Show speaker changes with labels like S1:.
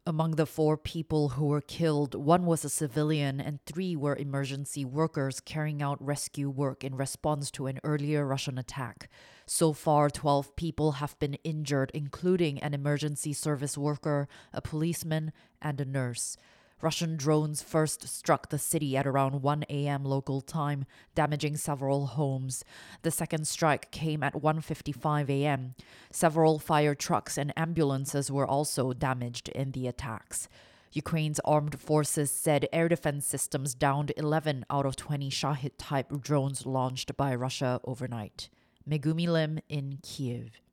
S1: Among the 4 people who were killed, 1 was a civilian and 3 were emergency workers carrying out rescue work in response to an earlier Russian attack. So far, 12 people have been injured, including an emergency service worker, a policeman, and a nurse. Russian drones first struck the city at around 1 a.m. local time, damaging several homes. The second strike came at 1:55 a.m. Several fire trucks and ambulances were also damaged in the attacks. Ukraine's armed forces said air defense systems downed 11 out of 20 Shahid-type drones launched by Russia overnight. Megumi Lim in Kyiv.